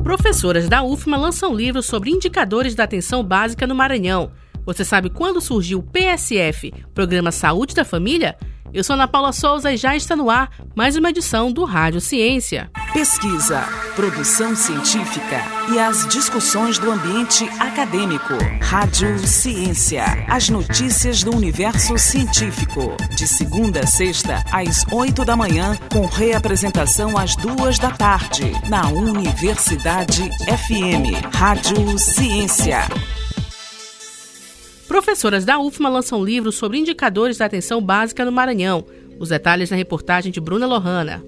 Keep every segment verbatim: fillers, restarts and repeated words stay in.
Professoras da U F M A lançam livro sobre indicadores da atenção básica no Maranhão. Você sabe quando surgiu o P S F, Programa Saúde da Família? Eu sou Ana Paula Souza e já está no ar mais uma edição do Rádio Ciência. Pesquisa, produção científica e as discussões do ambiente acadêmico. Rádio Ciência, as notícias do universo científico. De segunda a sexta, às oito da manhã, com reapresentação às duas da tarde, na Universidade F M. Rádio Ciência. Professoras da U F M A lançam livro sobre indicadores da atenção básica no Maranhão. Os detalhes na reportagem de Bruna Lohana.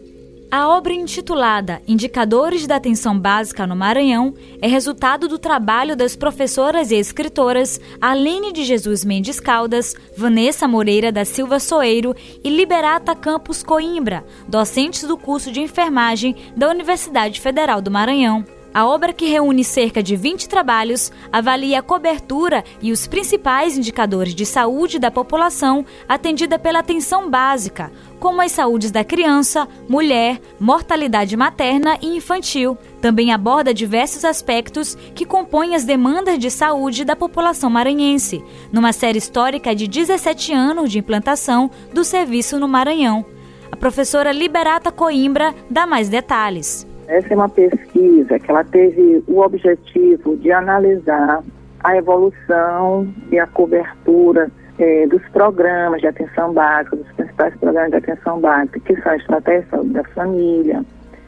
A obra intitulada Indicadores da Atenção Básica no Maranhão é resultado do trabalho das professoras e escritoras Aline de Jesus Mendes Caldas, Vanessa Moreira da Silva Soeiro e Liberata Campos Coimbra, docentes do curso de enfermagem da Universidade Federal do Maranhão. A obra, que reúne cerca de vinte trabalhos, avalia a cobertura e os principais indicadores de saúde da população atendida pela atenção básica, como as saúdes da criança, mulher, mortalidade materna e infantil. Também aborda diversos aspectos que compõem as demandas de saúde da população maranhense, numa série histórica de dezessete anos de implantação do serviço no Maranhão. A professora Liberata Coimbra dá mais detalhes. Essa é uma pesquisa que ela teve o objetivo de analisar a evolução e a cobertura eh, dos programas de atenção básica, dos principais programas de atenção básica, que são a Estratégia de Saúde da Família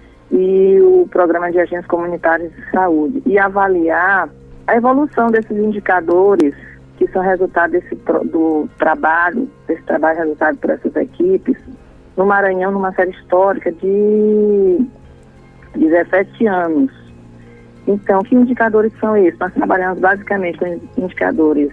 e o Programa de Agentes Comunitários de Saúde, e avaliar a evolução desses indicadores que são resultado desse, do trabalho, desse trabalho resultado por essas equipes, no Maranhão, numa série histórica de dezessete anos. Então, que indicadores são esses? Nós trabalhamos basicamente com indicadores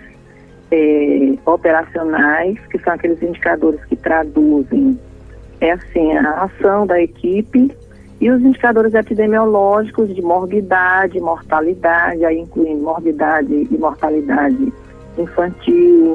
é, operacionais, que são aqueles indicadores que traduzem é assim, a ação da equipe, e os indicadores epidemiológicos de morbidade, mortalidade, aí incluindo morbidade e mortalidade infantil,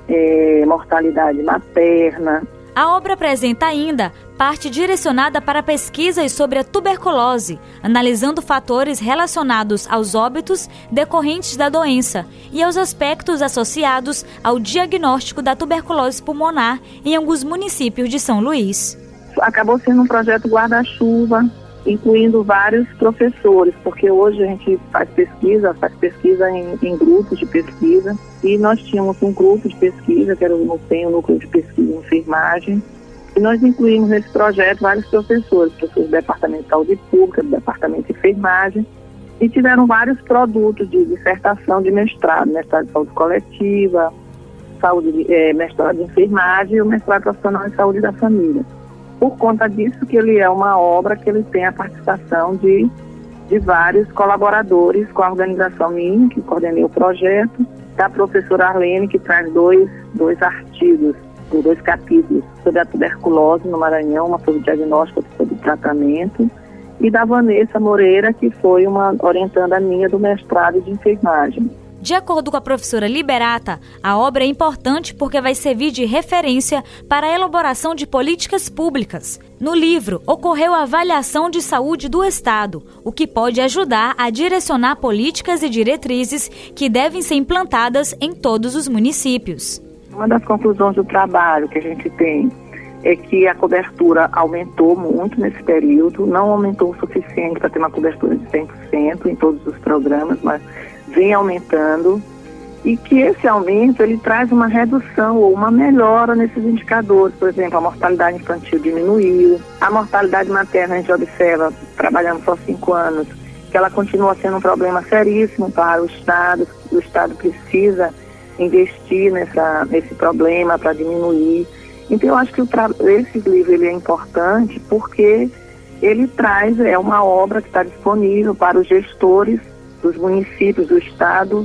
é, mortalidade materna. A obra apresenta ainda parte direcionada para pesquisas sobre a tuberculose, analisando fatores relacionados aos óbitos decorrentes da doença e aos aspectos associados ao diagnóstico da tuberculose pulmonar em alguns municípios de São Luís. Acabou sendo um projeto guarda-chuva, incluindo vários professores, porque hoje a gente faz pesquisa, faz pesquisa em, em grupos de pesquisa, e nós tínhamos um grupo de pesquisa, que era o NUPEM, o Núcleo de Pesquisa e Enfermagem, e nós incluímos nesse projeto vários professores, professores do Departamento de Saúde Pública, do Departamento de Enfermagem, e tiveram vários produtos de dissertação de mestrado, mestrado de saúde coletiva, saúde, é, mestrado de enfermagem e o mestrado profissional em saúde da família. Por conta disso que ele é uma obra que ele tem a participação de, de vários colaboradores com a organização minha, que coordenei o projeto, da professora Arlene, que traz dois, dois artigos, dois capítulos sobre a tuberculose no Maranhão, uma sobre diagnóstico e sobre tratamento, e da Vanessa Moreira, que foi uma orientanda minha do mestrado de enfermagem. De acordo com a professora Liberata, a obra é importante porque vai servir de referência para a elaboração de políticas públicas. No livro, ocorreu a avaliação de saúde do Estado, o que pode ajudar a direcionar políticas e diretrizes que devem ser implantadas em todos os municípios. Uma das conclusões do trabalho que a gente tem é que a cobertura aumentou muito nesse período, não aumentou o suficiente para ter uma cobertura de cem por cento em todos os programas, mas vem aumentando, e que esse aumento ele traz uma redução ou uma melhora nesses indicadores. Por exemplo, a mortalidade infantil diminuiu, a mortalidade materna a gente observa, trabalhando só cinco anos, que ela continua sendo um problema seríssimo para o Estado. O Estado precisa investir nessa, nesse problema para diminuir. Então eu acho que o tra- esse livro ele é importante porque ele traz, é uma obra que está disponível para os gestores dos municípios, do Estado,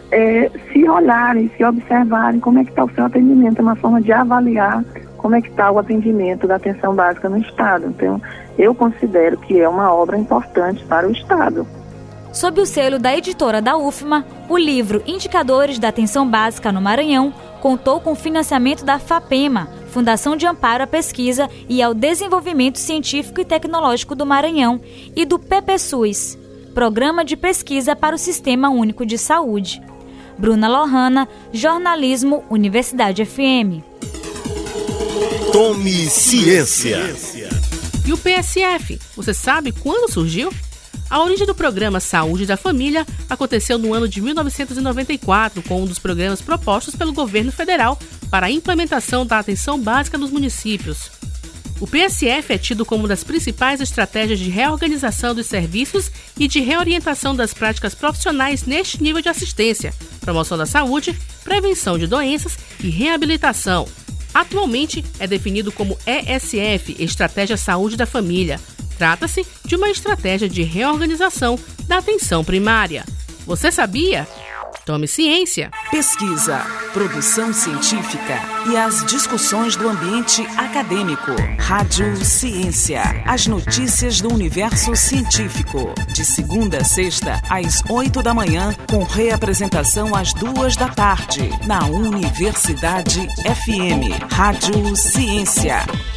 é, se olharem, se observarem como é que está o seu atendimento, é uma forma de avaliar como é que está o atendimento da atenção básica no Estado. Então, eu considero que é uma obra importante para o Estado. Sob o selo da editora da U F M A, o livro Indicadores da Atenção Básica no Maranhão contou com financiamento da FAPEMA, Fundação de Amparo à Pesquisa e ao Desenvolvimento Científico e Tecnológico do Maranhão, e do PPSUS. Programa de Pesquisa para o Sistema Único de Saúde. Bruna Lohana, Jornalismo, Universidade F M. Tome ciência. E o P S F, você sabe quando surgiu? A origem do programa Saúde da Família aconteceu no ano de mil novecentos e noventa e quatro, com um dos programas propostos pelo governo federal para a implementação da atenção básica nos municípios. O P S F é tido como uma das principais estratégias de reorganização dos serviços e de reorientação das práticas profissionais neste nível de assistência, promoção da saúde, prevenção de doenças e reabilitação. Atualmente é definido como E S F, Estratégia Saúde da Família. Trata-se de uma estratégia de reorganização da atenção primária. Você sabia? Tome ciência. Pesquisa, produção científica e as discussões do ambiente acadêmico. Rádio Ciência. As notícias do universo científico. De segunda a sexta, às oito da manhã, com reapresentação às duas da tarde. Na Universidade F M. Rádio Ciência.